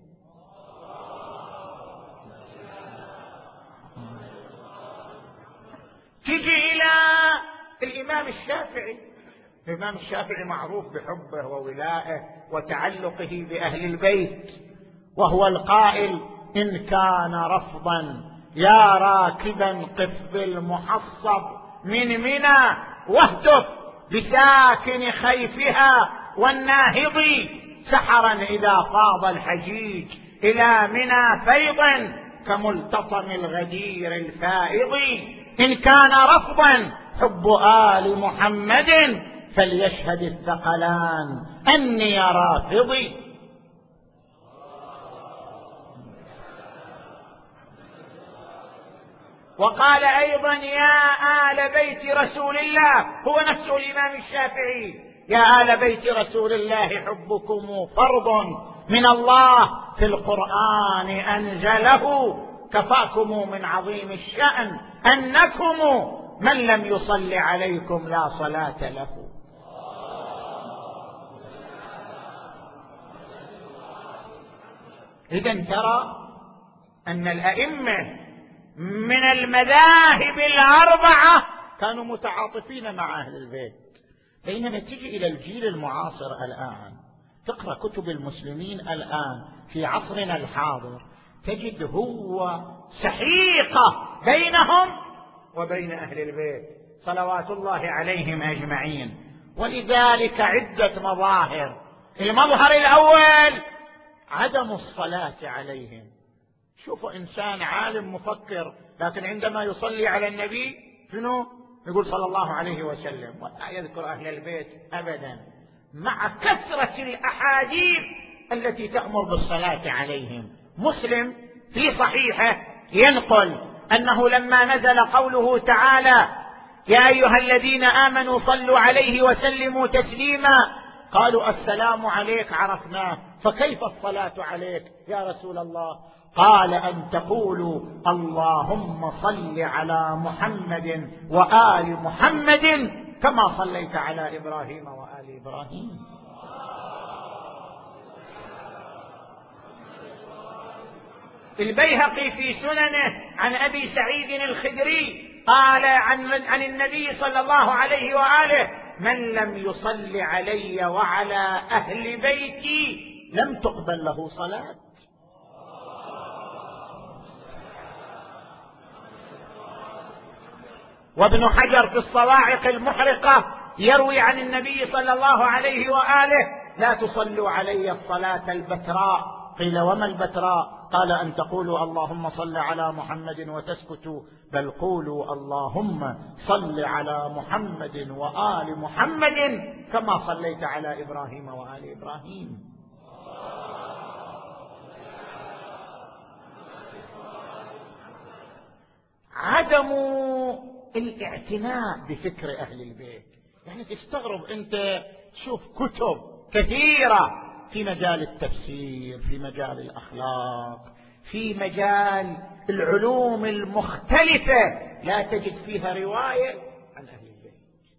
تجي إلى الإمام الشافعي. الإمام الشافعي معروف بحبه وولائه وتعلقه بأهل البيت، وهو القائل: إن كان رفضا يا راكبا قف بالمحصب من منى واهتف بساكن خيفها والناهض سحرا إذا فاض الحجيج إلى منى فيض كملتطم الغدير الفائض. إن كان رفضا حب آل محمد فليشهد الثقلان أني رافضي. وقال أيضا يا آل بيت رسول الله، هو نفس الإمام الشافعي، يا آل بيت رسول الله حبكم فرض من الله في القرآن أنزله كفاكم من عظيم الشأن أنكم من لم يصل عليكم لا صلاة له. إذن ترى أن الأئمة من المذاهب الأربعة كانوا متعاطفين مع أهل البيت. بينما تجي إلى الجيل المعاصر الآن، تقرأ كتب المسلمين الآن في عصرنا الحاضر، تجد هو سحيقة بينهم وبين أهل البيت صلوات الله عليهم أجمعين. ولذلك عدة مظاهر. المظهر الأول عدم الصلاة عليهم. شوفوا إنسان عالم مفكر لكن عندما يصلي على النبي شنو يقول صلى الله عليه وسلم، ولا يذكر أهل البيت أبدا، مع كثرة الأحاديث التي تأمر بالصلاة عليهم. مسلم في صحيحه ينقل أنه لما نزل قوله تعالى يا أيها الذين آمنوا صلوا عليه وسلموا تسليما، قالوا السلام عليك عرفناه، فكيف الصلاة عليك يا رسول الله؟ قال أن تقولوا اللهم صل على محمد وآل محمد كما صليت على إبراهيم وآل إبراهيم. البيهقي في سننه عن أبي سعيد الخدري قال عن النبي صلى الله عليه وآله من لم يصل علي وعلى أهل بيتي لم تقبل له صلاة. وابن حجر في الصواعق المحرقة يروي عن النبي صلى الله عليه وآله لا تصلوا علي الصلاة البتراء. قيل وما البتراء؟ قال أن تقولوا اللهم صل على محمد وتسكتوا، بل قولوا اللهم صل على محمد وآل محمد كما صليت على إبراهيم وآل إبراهيم. عدم الاعتناء بفكر أهل البيت. يعني تستغرب أنت تشوف كتب كثيرة في مجال التفسير، في مجال الأخلاق، في مجال العلوم المختلفة، لا تجد فيها رواية عن أهل البيت،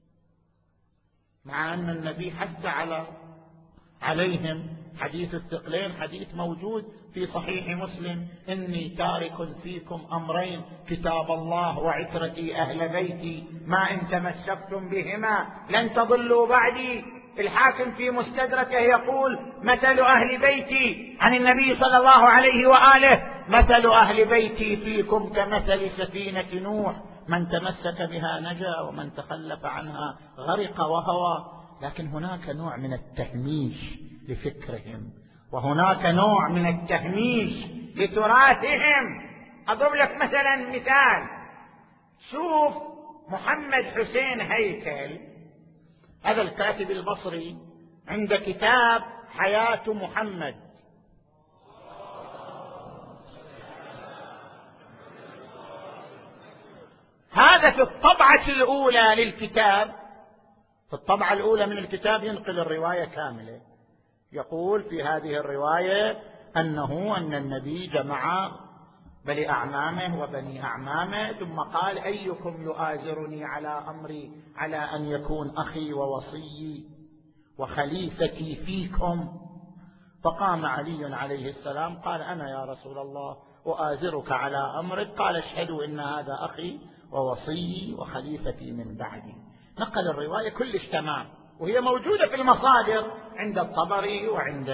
مع أن النبي حث عليهم. حديث الثقلين حديث موجود في صحيح مسلم: إني تارك فيكم أمرين كتاب الله وعترتي أهل بيتي ما إن تمسكتم بهما لن تضلوا بعدي. الحاكم في مستدركه يقول مثل أهل بيتي عن النبي صلى الله عليه وآله مثل أهل بيتي فيكم كمثل سفينة نوح من تمسك بها نجا ومن تخلف عنها غرق وهوى. لكن هناك نوع من التهميش لفكرهم، وهناك نوع من التهميش لتراثهم. أضرب لك مثلا مثال. شوف محمد حسين هيكل، هذا الكاتب البصري، عند كتاب حياة محمد. هذا في الطبعة الأولى للكتاب، في الطبعة الأولى من الكتاب ينقل الرواية كاملة. يقول في هذه الرواية أن النبي جمع بني أعمامه وبني أعمامه، ثم قال أيكم يؤازرني على أمري على أن يكون أخي ووصيي وخليفتي فيكم؟ فقام علي عليه السلام قال أنا يا رسول الله أؤازرك على أمرك. قال اشهدوا إن هذا أخي ووصيي وخليفتي من بعدي. نقل الرواية كلش تمام، وهي موجودة في المصادر عند الطبري وعند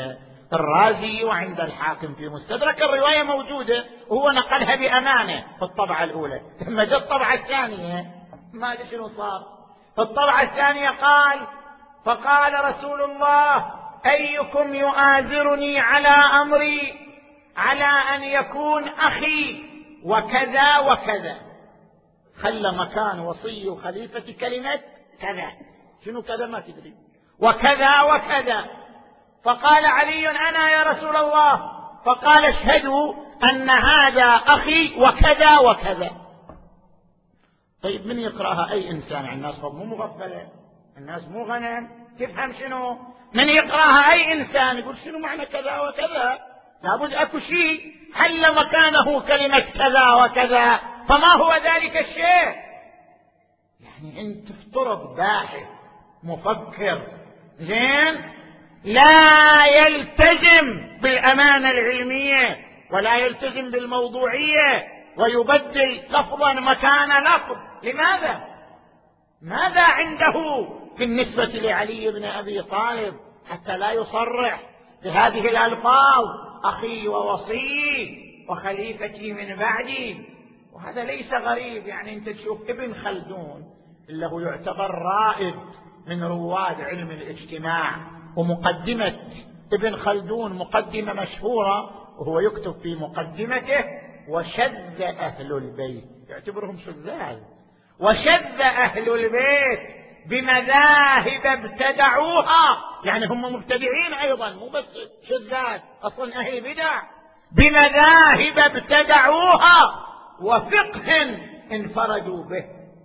الرازي وعند الحاكم في مستدرك. الرواية موجودة وهو نقلها بأمانة في الطبعة الأولى. لما جاء الطبعة الثانية ما أدري شنو صار. في الطبعة الثانية فقال رسول الله: أيكم يؤازرني على أمري على أن يكون أخي وكذا وكذا. خلى مكان وصي وخليفة كلمة كذا. شنو كذا ما تدري. وكذا وكذا. فقال علي: أنا يا رسول الله. فقال: اشهدوا أن هذا أخي وكذا وكذا. طيب من يقرأها؟ أي إنسان. الناس مو مغفلة، الناس مو غنم تفهم شنو. من يقرأها أي إنسان يقول شنو معنى كذا وكذا. لابد أكو شيء حل مكانه كلمة كذا وكذا. فما هو ذلك الشيء؟ يعني أنت افترض باحث مفكر زين لا يلتزم بالأمانة العلمية ولا يلتزم بالموضوعية ويبدل لفظا مكان لفظ. لماذا؟ ماذا عنده بالنسبة لعلي بن أبي طالب حتى لا يصرح بهذه الألفاظ: أخي ووصي وخليفتي من بعدي؟ وهذا ليس غريب. يعني أنت تشوف ابن خلدون اللي هو يعتبر رائد من رواد علم الاجتماع، ومقدمة ابن خلدون مقدمة مشهورة، وهو يكتب في مقدمته: وشذ أهل البيت، يعتبرهم شذاذ، وشذ أهل البيت بمذاهب ابتدعوها. يعني هم مبتدعين أيضا، مو بس شذاذ، أصلا أهل بدع. بمذاهب ابتدعوها وفقه انفردوا به.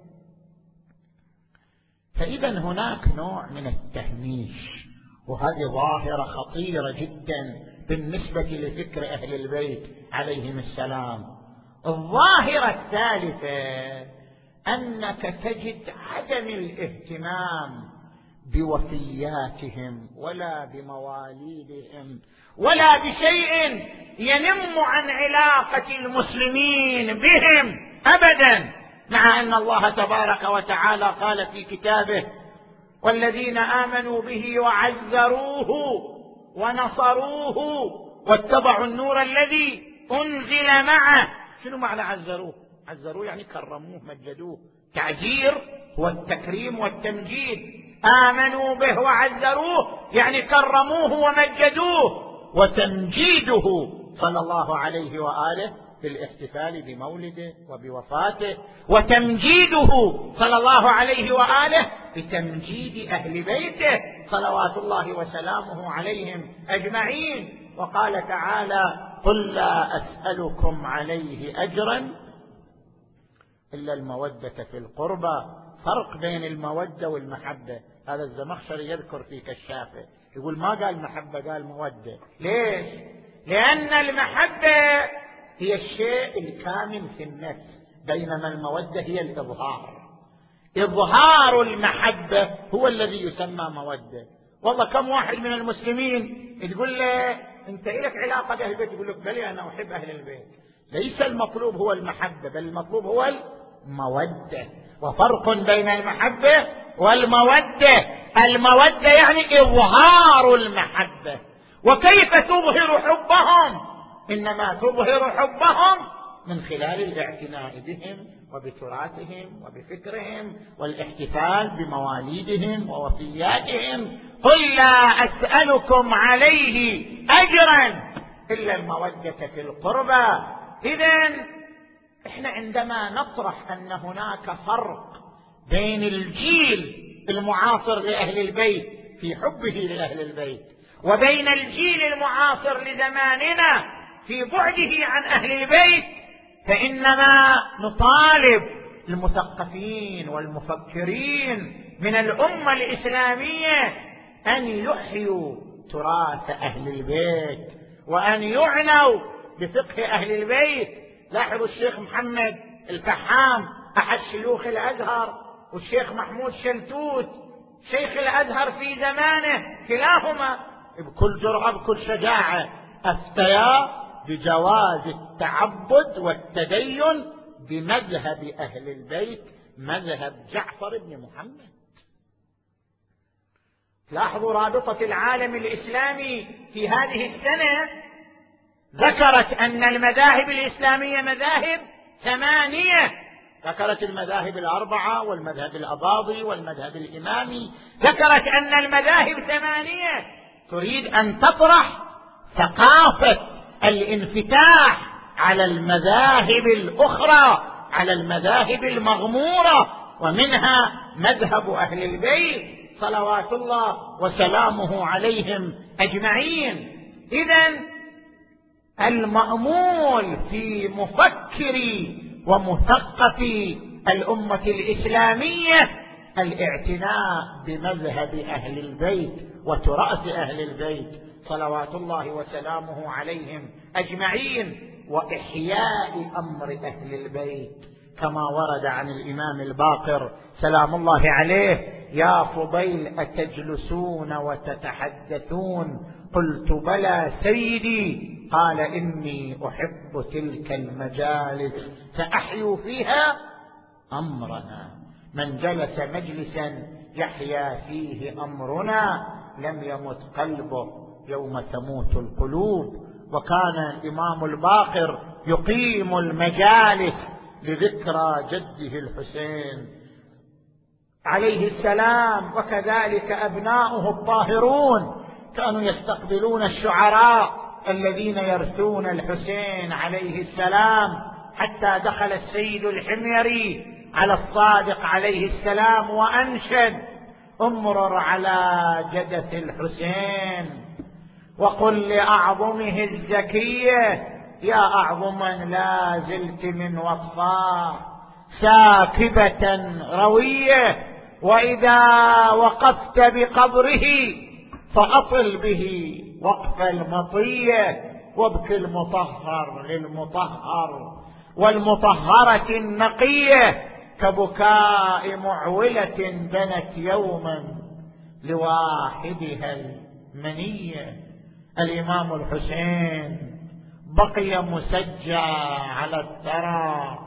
فإذا هناك نوع من التهميش، وهذه ظاهرة خطيرة جدا بالنسبة لفكر أهل البيت عليهم السلام. الظاهرة الثالثة أنك تجد عدم الاهتمام بوفياتهم ولا بمواليدهم ولا بشيء ينم عن علاقة المسلمين بهم أبدا، مع أن الله تبارك وتعالى قال في كتابه: والذين آمنوا به وعزروه ونصروه واتبعوا النور الذي أنزل معه. شنو معنى عزروه؟ عزروه يعني كرموه مجدوه. تعزير هو التكريم والتمجيد. آمنوا به وعزروه يعني كرموه ومجدوه. وتمجيده صلى الله عليه وآله بالاحتفال بمولده وبوفاته، وتمجيده صلى الله عليه وآله بتمجيد أهل بيته صلوات الله وسلامه عليهم أجمعين. وقال تعالى: قل لا أسألكم عليه أجرا إلا المودة في القربى. فرق بين المودة والمحبة. هذا الزمخشري يذكر في كشافه يقول ما قال محبة قال مودة. ليش؟ لأن المحبة هي الشيء الكامل في النفس، بينما المودة هي الإظهار. إظهار المحبة هو الذي يسمى مودة. والله كم واحد من المسلمين تقول له أنت إلك علاقة بأهل البيت، يقول لك بلي أنا أحب أهل البيت. ليس المطلوب هو المحبة، بل المطلوب هو المودة. وفرق بين المحبة والمودة. المودة يعني إظهار المحبة. وكيف تظهر حبهم؟ إنما تظهر حبهم من خلال الاعتناء بهم وبتراثهم وبفكرهم والاحتفال بمواليدهم ووفياتهم. قل لا أسألكم عليه أجرا إلا المودة في القربى. إذن إحنا عندما نطرح أن هناك فرق بين الجيل المعاصر لأهل البيت في حبه لأهل البيت وبين الجيل المعاصر لزماننا في بعده عن أهل البيت، فإنما نطالب المثقفين والمفكرين من الأمة الإسلامية أن يحيوا تراث أهل البيت وأن يعنوا بفقه أهل البيت. لاحظوا الشيخ محمد الفحام أحد شيوخ الأزهر، والشيخ محمود شلتوت شيخ الأزهر في زمانه، كلاهما بكل جرأة بكل شجاعة أفتيا بجواز التعبد والتدين بمذهب أهل البيت، مذهب جعفر بن محمد. لاحظوا رابطة العالم الإسلامي في هذه السنة ذكرت أن المذاهب الإسلامية مذاهب 8، ذكرت المذاهب 4 والمذهب الأباضي والمذهب الإمامي، ذكرت أن المذاهب 8. تريد أن تطرح ثقافة الانفتاح على المذاهب الأخرى، على المذاهب المغمورة، ومنها مذهب أهل البيت صلوات الله وسلامه عليهم أجمعين. إذن المأمول في مفكري ومثقفي الأمة الإسلامية الاعتناء بمذهب أهل البيت وتراث أهل البيت صلوات الله وسلامه عليهم أجمعين، وإحياء أمر أهل البيت كما ورد عن الإمام الباقر سلام الله عليه: يا فضيل أتجلسون وتتحدثون؟ قلت بلى سيدي، قال إني أحب تلك المجالس فأحيوا فيها أمرنا. من جلس مجلسا يحيا فيه أمرنا لم يمت قلبه يوم تموت القلوب. وكان الإمام الباقر يقيم المجالس لذكرى جده الحسين عليه السلام، وكذلك أبناؤه الطاهرون كانوا يستقبلون الشعراء الذين يرثون الحسين عليه السلام، حتى دخل السيد الحميري على الصادق عليه السلام وأنشد: امرر على جدث الحسين وقل لأعظمه الزكية يا أعظما لا زلت من وطفاه ساكبة روية، وإذا وقفت بقبره فأطل به وقف المطية، وابك المطهر للمطهر والمطهرة النقية كبكاء معولة دنت يوما لواحدها المنية. الإمام الحسين بقي مسجى على الثرى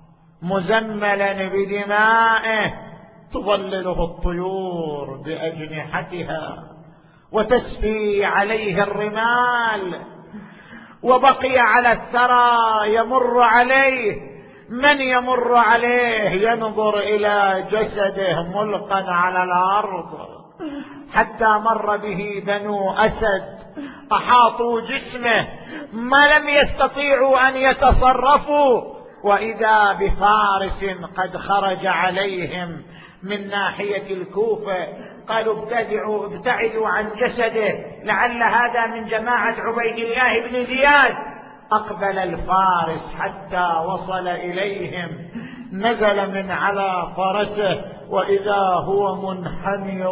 مزملا بدمائه تظلله الطيور بأجنحتها وتسفي عليه الرمال، وبقي على الثرى يمر عليه من يمر عليه ينظر إلى جسده ملقا على الأرض، حتى مر به بنو أسد أحاطوا جسمه ما لم يستطيعوا أن يتصرفوا، وإذا بفارس قد خرج عليهم من ناحية الكوفة قالوا ابتعدوا عن جسده لعل هذا من جماعة عبيد الله بن زياد. أقبل الفارس حتى وصل إليهم، نزل من على فرسه وإذا هو منحني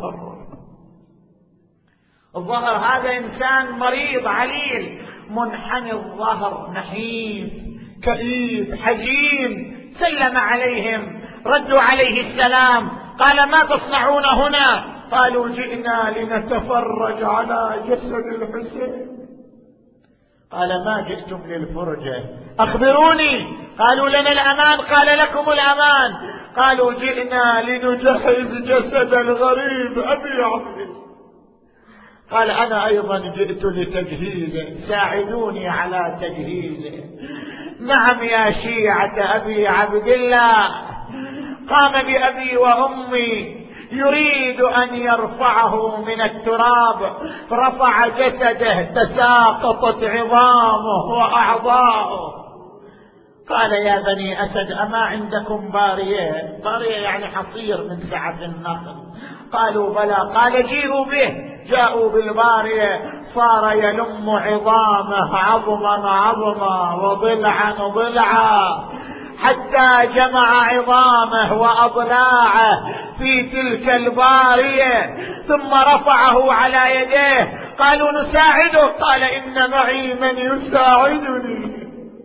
الظهر هذا إنسان مريض عليل، منحني الظهر نحيف كئيب حزين. سلم عليهم، ردوا عليه السلام، قال ما تصنعون هنا؟ قالوا جئنا لنتفرج على جسد الحسين. قال ما جئتم للفرجة؟ أخبروني. قالوا لنا الأمان. قال لكم الأمان. قالوا جئنا لنجهز جسد الغريب أبي عبد. قال أنا أيضا جئت لتجهيزه، ساعدوني على تجهيزه. نعم يا شيعة أبي عبد الله. قام بأبي وأمي يريد أن يرفعه من التراب، رفع جسده تساقطت عظامه وأعضاؤه. قال يا بني أسد أما عندكم بارية؟ بارية يعني حصير من سعف النخل. قالوا بلى. قال جيئوا به. جاءوا بالبارية، صار يلم عظامه عظما عظما وضلعا ضلعا، حتى جمع عظامه وأضلاعه في تلك البارية، ثم رفعه على يديه. قالوا نساعده. قال إن معي من يساعدني.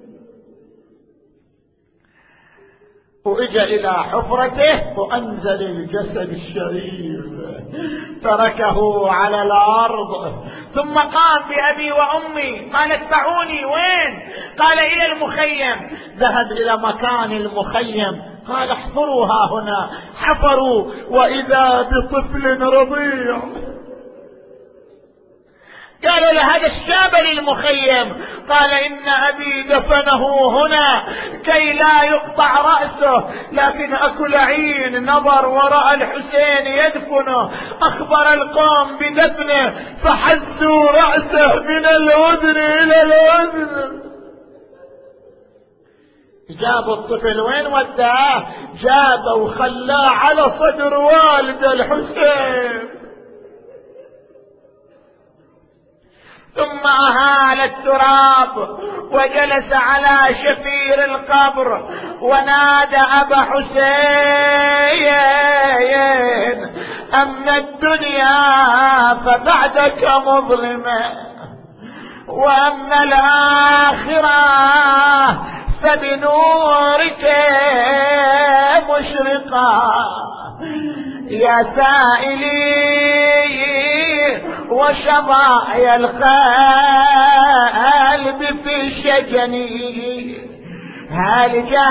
وإجا إلى حفرته وأنزل الجسد الشريف، تركه على الأرض، ثم قام بأبي وأمي. قال اتبعوني. وين؟ قال إلى المخيم. ذهب إلى مكان المخيم، قال احفروا ها هنا. حفروا وإذا بطفل رضيع. قالوا لهذا الشاب للمخيم، قال إن أبي دفنه هنا كي لا يقطع رأسه، لكن أكو لعين نظر ورأى الحسين يدفنه، أخبر القوم بدفنه فحزوا رأسه من الأذن إلى الأذن. جابوا الطفل وين وداه؟ جابه وخلاه على صدر والد الحسين، ثم أهال التراب وجلس على شفير القبر ونادى أبا حسين أما الدنيا فبعدك مظلمة، وأما الآخرة فبنورك مشرقة. يا سائلي وشظايا القلب في شجني، هل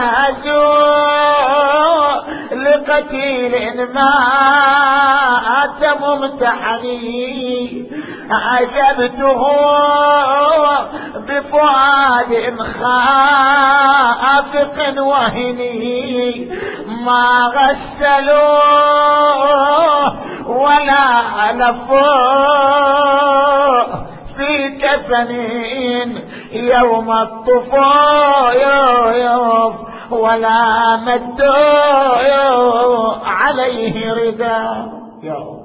جهزوا لقتيل مات ممتحني؟ عجبته بفؤاد خافق وهني، ما غسلوه ولا لفوه في كفنين يوم الطفوف، ولا مدوا عليه رداء. يا الله.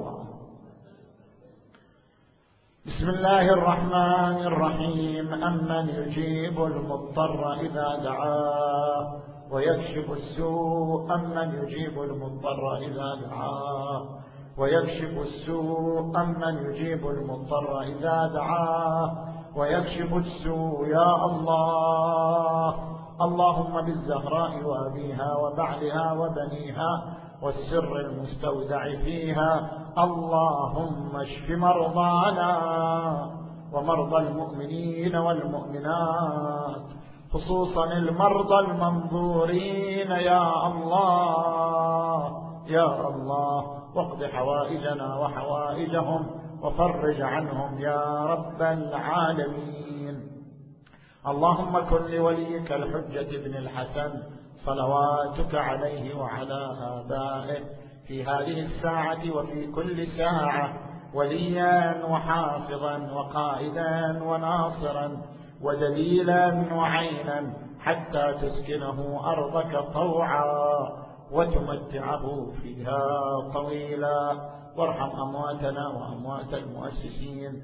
بسم الله الرحمن الرحيم. أمن يجيب المضطر إذا دعاه ويكشف السوء، أمن يجيب المضطر إذا دعاه ويكشف السوء، أمن يجيب المضطر إذا دعاه ويكشف السوء. يا الله. اللهم بالزهراء وأبيها وبعلها وبنيها والسر المستودع فيها، اللهم اشف مرضانا ومرضى المؤمنين والمؤمنات، خصوصا المرضى المنظورين يا الله يا الله، واقض حوائجنا وحوائجهم وفرج عنهم يا رب العالمين. اللهم كن لوليك الحجة بن الحسن صلواتك عليه وعلى آبائه في هذه الساعة وفي كل ساعة وليا وحافظا وقائدا وناصرا ودليلا وعينا، حتى تسكنه أرضك طوعا وتمتعه فيها طويلا. وارحم أمواتنا وأموات المؤسسين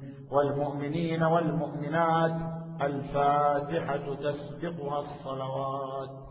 والمؤمنين والمؤمنات. الفاتحة تسبقها الصلوات.